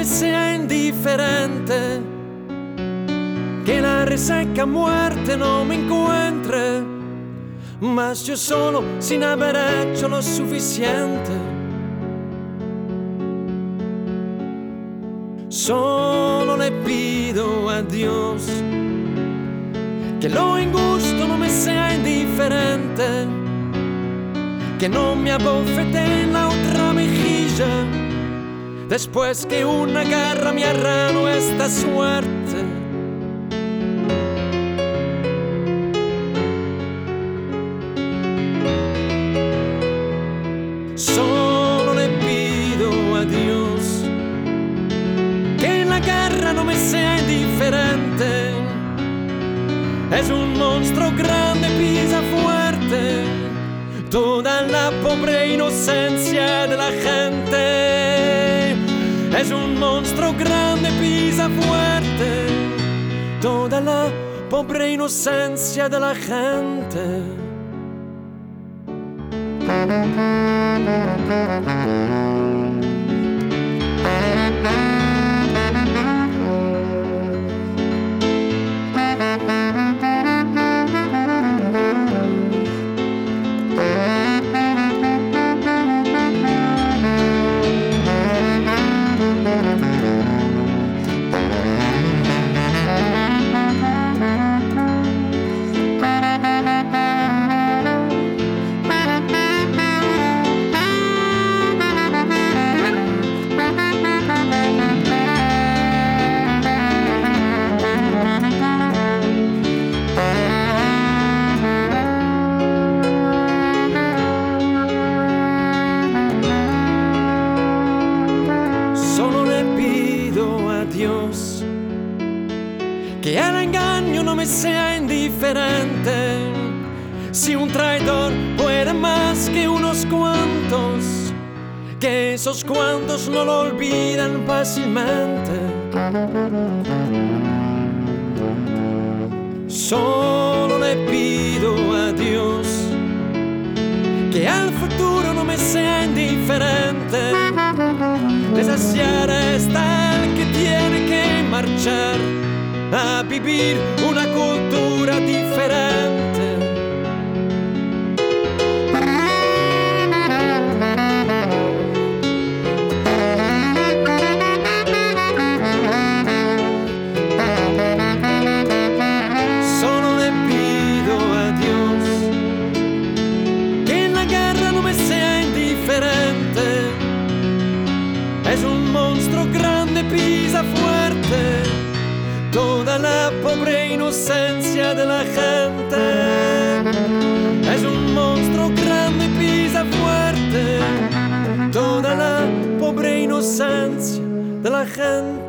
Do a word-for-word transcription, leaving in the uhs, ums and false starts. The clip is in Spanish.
sea indiferente, que la resaca muerte no me encuentre, mas yo solo sin haber hecho lo suficiente. Solo le pido a Dios que lo injusto no me sea indiferente, que no me abofete en la otra mejilla, después que una garra me arranó esta suerte. Solo le pido a Dios que la guerra no me sea indiferente. Es un monstruo grande, pisa fuerte toda la pobre inocencia de la gente. Es un monstruo grande, pisa fuerte toda la pobre inocencia de la gente. Dios, que el engaño no me sea indiferente. Si un traidor puede más que unos cuantos, que esos cuantos no lo olvidan fácilmente. Solo le pido a Dios que al futuro no me sea indiferente. Desasiar está el que tiene que marchar a vivir una cultura diferente. Solo le pido a Dios que en la guerra no me sea indiferente. Es un monstruo grande, pisa fuerte toda la pobre inocencia de la gente. Es un monstruo grande, pisa fuerte toda la pobre inocencia de la gente.